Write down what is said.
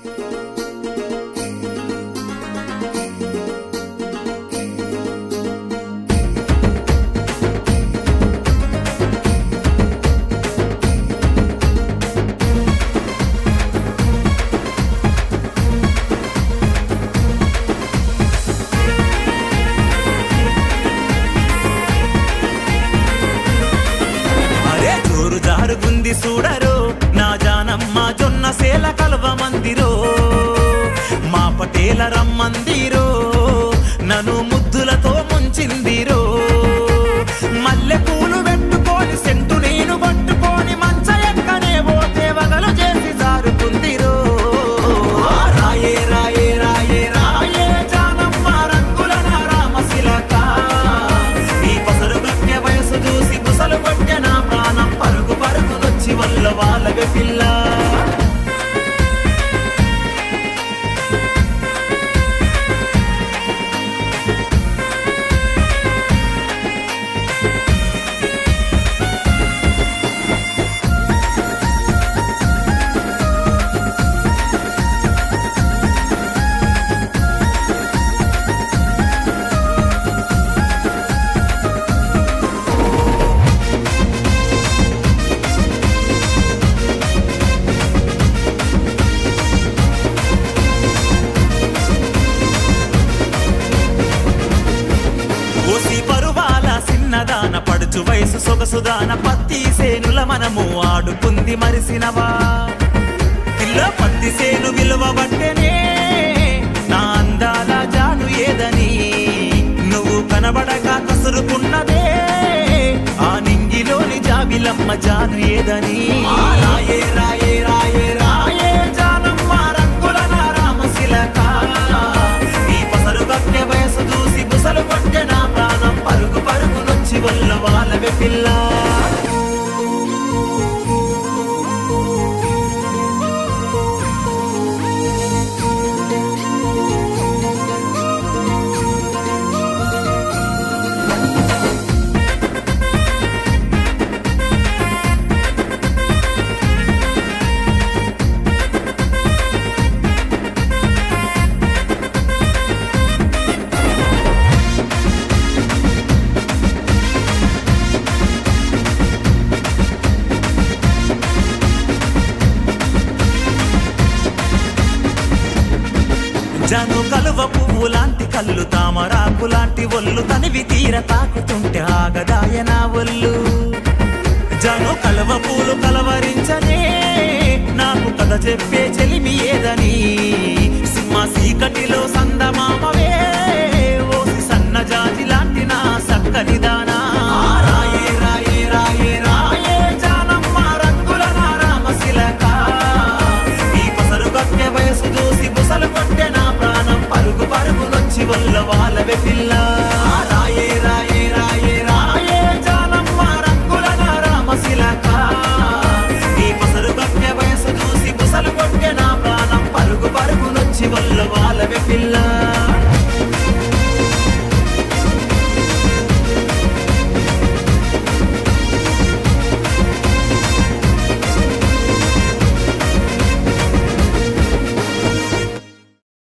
జారుగుంది చూడరో నా జానమ్మ జొన్న సేల కలువ మందిరో మా పటేల రమ్మందిరో నన్ను ముద్దులతో ముంచిందిరో మల్లె పూలు పెట్టుకొని సెంటు నేను పట్టుకొని మంచ ఎక్కనే పోతే వగలు చేసి జారుకుందిరో రాయే రాయే రాయే రాయే జానమ్మ రంగుల నా రామశిలక ఈ పసరు గట్టె వయసు చూసి బుసలు కొట్టె నా ప్రాణం పరుగు పరుగునొచ్చి వల్ల వాళ్ళవే పిల్ల చిన్నదాన పడుచు వయసు సొగసుదాన పత్తి సేనుల మనము ఆడుకుంది మరిసినవా పిల్ల పత్తి సేను విలువ బట్టెనే నా అందాల జాను ఏదని నువ్వు కనబడక కసురుకున్నదే ఆ నింగిలోని జాబిలమ్మ జాను ఏదని రాయే రాయే రాయే రాయే జానమ్మ రంగుల నా రామశిలక ఈ పసరు గట్టె వయసు చూసి బుసలు కొట్టె నా ప్రాణం పరుగు పరుగునొచ్చి వల్ల వాళ్ళవే పిల్ల జను కలువ పువ్వు లాంటి కళ్ళు తామరాకు లాంటి ఒళ్ళు తనివి తీర తాకుతుంటే ఆగదాయ నా ఒళ్ళు జను కలువ పూలు కలవరించనే నాకు కథ చెప్పే చెలిమి ఏదని